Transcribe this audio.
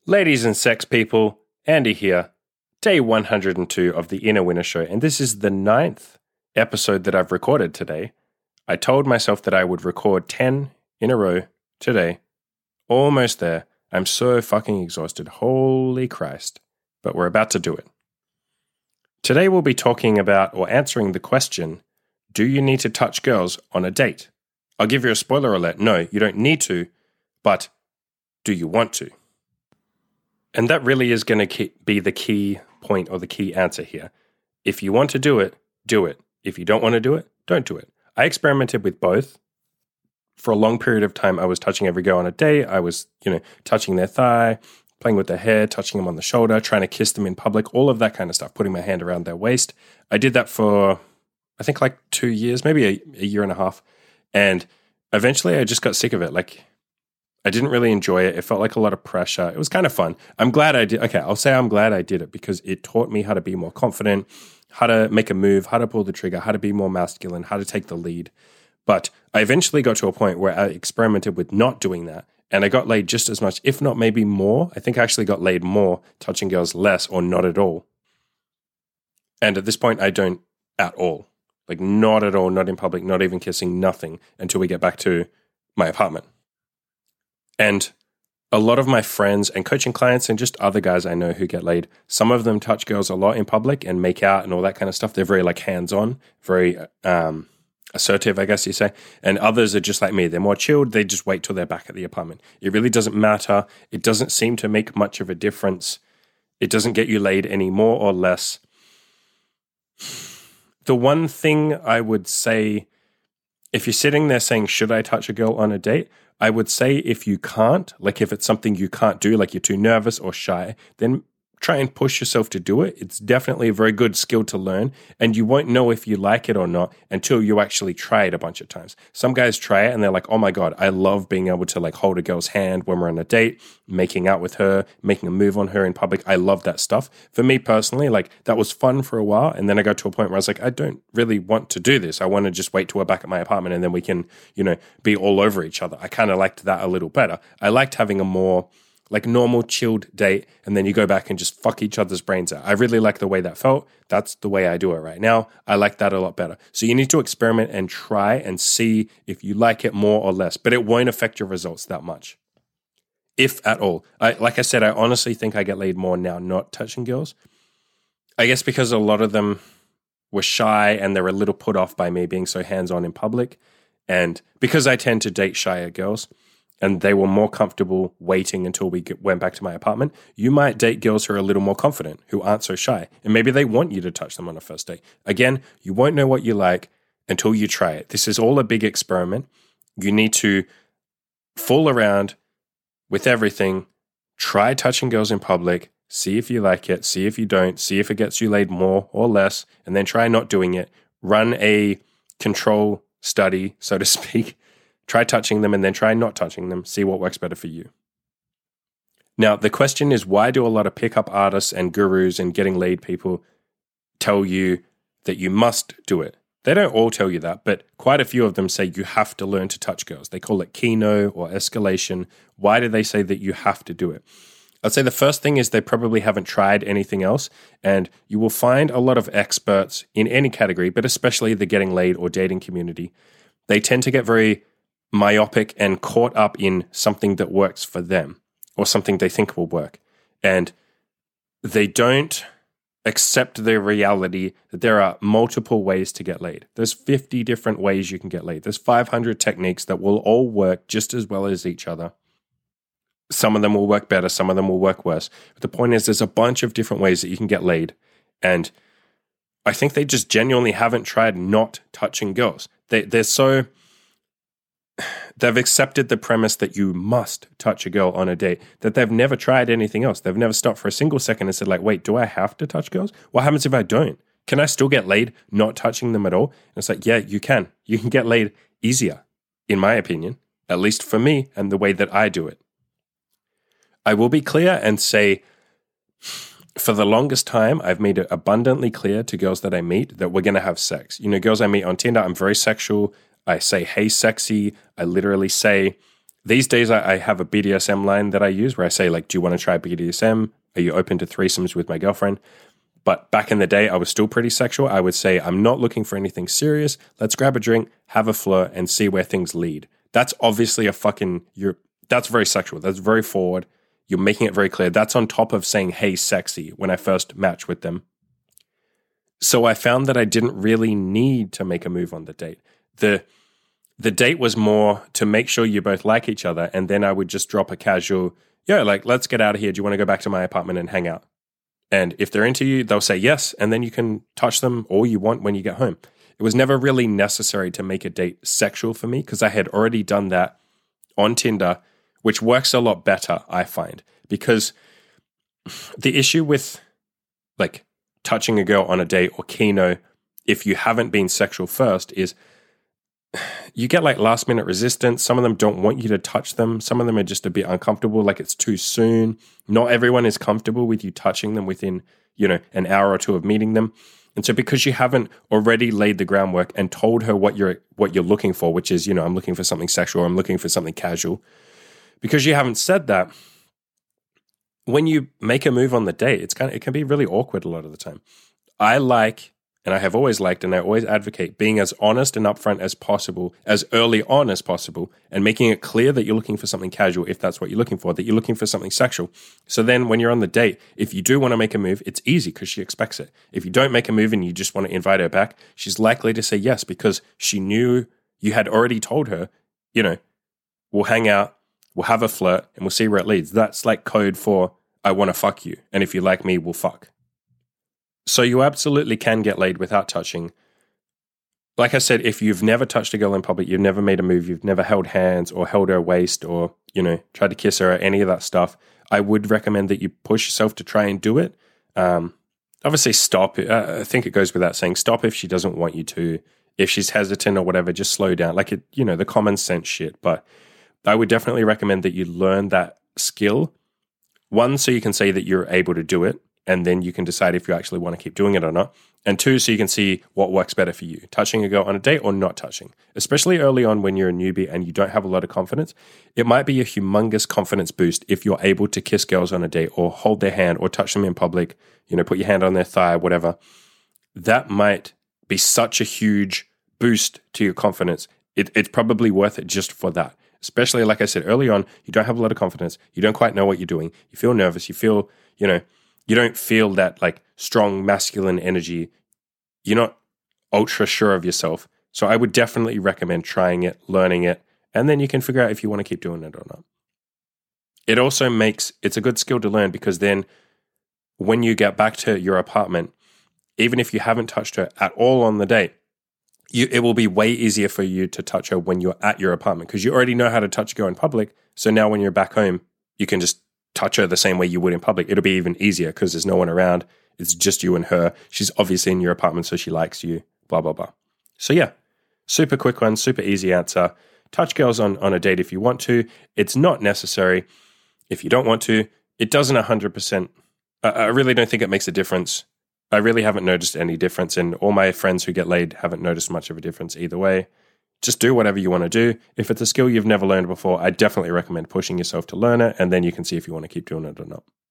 Ladies and sex people, Andy here. Day 102 of the Inner Winner Show, and this is the 9th episode that I've recorded today. I told myself that I would record 10 in a row today. Almost there. I'm so fucking exhausted. Holy Christ. But we're about to do it. Today we'll be talking about or answering the question, do you need to touch girls on a date? I'll give you a spoiler alert. No, you don't need to, but do you want to? And that really is going to be the key point or the key answer here. If you want to do it, do it. If you don't want to do it, don't do it. I experimented with both. For a long period of time, I was touching every girl on a date. I was, touching their thigh, playing with their hair, touching them on the shoulder, trying to kiss them in public, all of that kind of stuff, putting my hand around their waist. I did that for, I think, like 2 years, maybe a year and a half. And eventually I just got sick of it. I didn't really enjoy it. It felt like a lot of pressure. It was kind of fun. I'm glad I did. Okay, I'll say I'm glad I did it because it taught me how to be more confident, how to make a move, how to pull the trigger, how to be more masculine, how to take the lead. But I eventually got to a point where I experimented with not doing that. And I got laid just as much, if not maybe more. I think I actually got laid more touching girls less or not at all. And at this point, I don't at all. Not at all, not in public, not even kissing, nothing until we get back to my apartment. And a lot of my friends and coaching clients and just other guys I know who get laid, some of them touch girls a lot in public and make out and all that kind of stuff. They're very hands-on, very assertive, I guess you say. And others are just like me. They're more chilled. They just wait till they're back at the apartment. It really doesn't matter. It doesn't seem to make much of a difference. It doesn't get you laid any more or less. The one thing I would say, if you're sitting there saying, should I touch a girl on a date? I would say if you can't, if it's something you can't do, you're too nervous or shy, then try and push yourself to do it. It's definitely a very good skill to learn, and you won't know if you like it or not until you actually try it a bunch of times. Some guys try it and they're like, oh my God, I love being able to hold a girl's hand when we're on a date, making out with her, making a move on her in public. I love that stuff. For me personally, that was fun for a while, and then I got to a point where I was like, I don't really want to do this. I want to just wait till we're back at my apartment and then we can, be all over each other. I kind of liked that a little better. I liked having a more normal chilled date, and then you go back and just fuck each other's brains out. I really like the way that felt. That's the way I do it right now. I like that a lot better. So you need to experiment and try and see if you like it more or less, but it won't affect your results that much, if at all. Like I said, I honestly think I get laid more now not touching girls. I guess because a lot of them were shy and they're a little put off by me being so hands-on in public, and because I tend to date shyer girls, and they were more comfortable waiting until we went back to my apartment, you might date girls who are a little more confident, who aren't so shy. And maybe they want you to touch them on a first date. Again, you won't know what you like until you try it. This is all a big experiment. You need to fool around with everything, try touching girls in public, see if you like it, see if you don't, see if it gets you laid more or less, and then try not doing it. Run a control study, so to speak. Try touching them and then try not touching them. See what works better for you. Now, the question is, why do a lot of pickup artists and gurus and getting laid people tell you that you must do it? They don't all tell you that, but quite a few of them say you have to learn to touch girls. They call it keno or escalation. Why do they say that you have to do it? I'd say the first thing is they probably haven't tried anything else, and you will find a lot of experts in any category, but especially the getting laid or dating community. They tend to get very myopic and caught up in something that works for them or something they think will work. And they don't accept the reality that there are multiple ways to get laid. There's 50 different ways you can get laid. There's 500 techniques that will all work just as well as each other. Some of them will work better, some of them will work worse. But the point is, there's a bunch of different ways that you can get laid. And I think they just genuinely haven't tried not touching girls. They've accepted the premise that you must touch a girl on a date, that they've never tried anything else. They've never stopped for a single second and said, wait, do I have to touch girls? What happens if I don't? Can I still get laid not touching them at all? And it's yeah, you can. You can get laid easier, in my opinion, at least for me and the way that I do it. I will be clear and say, for the longest time, I've made it abundantly clear to girls that I meet that we're going to have sex. Girls I meet on Tinder, I'm very sexual. I say, hey, sexy. I literally say, These days, I have a BDSM line that I use where I say, like, do you want to try BDSM? Are you open to threesomes with my girlfriend? But back in the day, I was still pretty sexual. I would say, I'm not looking for anything serious. Let's grab a drink, have a flirt, and see where things lead. That's obviously that's very sexual. That's very forward. You're making it very clear. That's on top of saying, hey, sexy, when I first matched with them. So I found that I didn't really need to make a move on the date. The date was more to make sure you both like each other, and then I would just drop a casual, like, let's get out of here. Do you want to go back to my apartment and hang out? And if they're into you, they'll say yes, and then you can touch them all you want when you get home. It was never really necessary to make a date sexual for me because I had already done that on Tinder, which works a lot better, I find. Because the issue with, like, touching a girl on a date or keno, if you haven't been sexual first, is you get like last minute resistance. Some of them don't want you to touch them. Some of them are just a bit uncomfortable, like it's too soon. Not everyone is comfortable with you touching them within, an hour or two of meeting them. And so because you haven't already laid the groundwork and told her what you're looking for, which is, I'm looking for something sexual, I'm looking for something casual. Because you haven't said that, when you make a move on the date, it can be really awkward a lot of the time. I like, and I have always liked, and I always advocate being as honest and upfront as possible, as early on as possible, and making it clear that you're looking for something casual if that's what you're looking for, that you're looking for something sexual. So then when you're on the date, if you do want to make a move, it's easy because she expects it. If you don't make a move and you just want to invite her back, she's likely to say yes because she knew you had already told her, we'll hang out, we'll have a flirt, and we'll see where it leads. That's like code for I want to fuck you. And if you like me, we'll fuck. So you absolutely can get laid without touching. Like I said, if you've never touched a girl in public, you've never made a move, you've never held hands or held her waist or, tried to kiss her or any of that stuff, I would recommend that you push yourself to try and do it. Obviously stop. I think it goes without saying, stop if she doesn't want you to. If she's hesitant or whatever, just slow down. Like, the common sense shit. But I would definitely recommend that you learn that skill. One, so you can say that you're able to do it, and then you can decide if you actually want to keep doing it or not. And two, so you can see what works better for you, touching a girl on a date or not touching. Especially early on when you're a newbie and you don't have a lot of confidence, it might be a humongous confidence boost if you're able to kiss girls on a date or hold their hand or touch them in public, put your hand on their thigh, whatever. That might be such a huge boost to your confidence. It's probably worth it just for that. Especially, like I said, early on, you don't have a lot of confidence. You don't quite know what you're doing. You feel nervous. You feel, you don't feel that like strong masculine energy. You're not ultra sure of yourself. So I would definitely recommend trying it, learning it, and then you can figure out if you want to keep doing it or not. It also it's a good skill to learn because then when you get back to your apartment, even if you haven't touched her at all on the date, it will be way easier for you to touch her when you're at your apartment because you already know how to touch a girl in public. So now when you're back home, you can just touch her the same way you would in public. It'll be even easier because there's no one around. It's just you and her. She's obviously in your apartment, so she likes you, blah, blah, blah. So yeah, super quick one, super easy answer. Touch girls on a date if you want to. It's not necessary if you don't want to. It doesn't 100%. I really don't think it makes a difference. I really haven't noticed any difference, and all my friends who get laid haven't noticed much of a difference either way. Just do whatever you want to do. If it's a skill you've never learned before, I definitely recommend pushing yourself to learn it, and then you can see if you want to keep doing it or not.